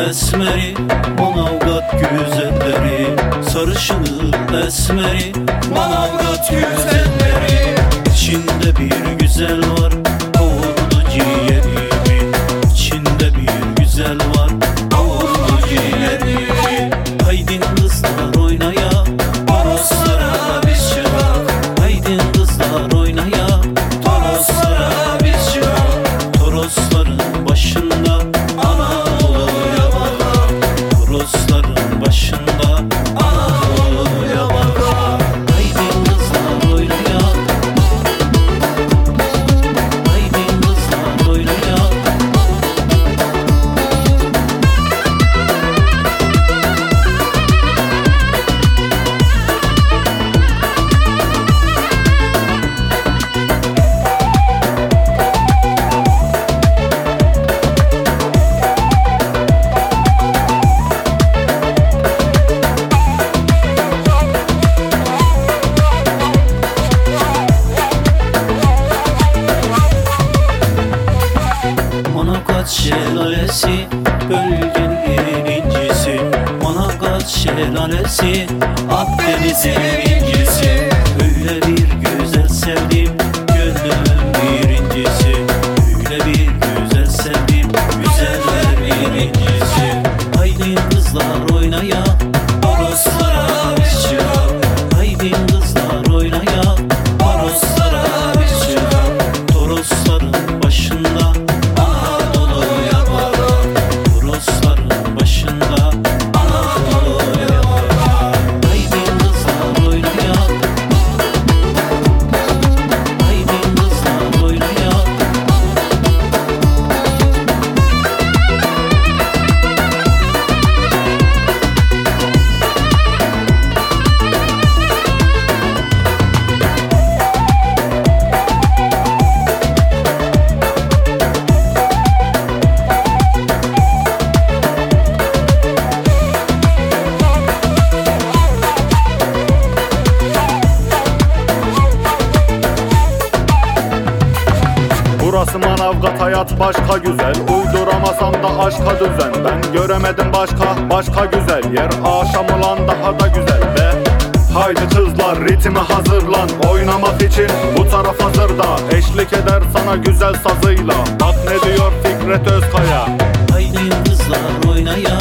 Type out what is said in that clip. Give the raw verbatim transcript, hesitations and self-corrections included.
esmeri, Manavgat güzelleri. Sarışını esmeri, Manavgat güzelleri. İçinde bir güzel var, kavurdu ciğerimi. İçinde bir güzel var, kavurdu ciğerimi. Haydin kızlar oynaya, toroslara biz çırak. Haydin kızlar oynaya, toroslara biz çırak. Torosların başında Anadolu'ya bakar. Torosların başında Anadolu'ya bakar. Haydin kızlar oynaya, haydin kızlar oynaya. Manavgat şelalesi, bölgenin birincisi. Manavgat şelalesi, Akdeniz'in incisi. Öyle bir güzel sevdim, gönlümün birincisi. Öyle bir güzel sevdim, güzeller birincisi. Haydin kızlar oynaya, toroslara biz çırak. Haydin kızlar oynaya, toroslara biz çırak. Torosların başında Anadolu'ya bakar. Torosların başında Anadolu'ya bakar. Haydin kızlar oynaya, haydin kızlar oynaya. Burası Manavgat, hayat başka güzel. Uyduramasam da aşka düzen. Ben göremedim başka, başka güzel yer. Akşam olan daha da güzel be. Haydi kızlar ritmi hazırlan, oynamak için bu taraf hazırda. Eşlik eder sana güzel sazıyla. Bak ne diyor Fikret Özkaya. Haydin kızlar oynaya,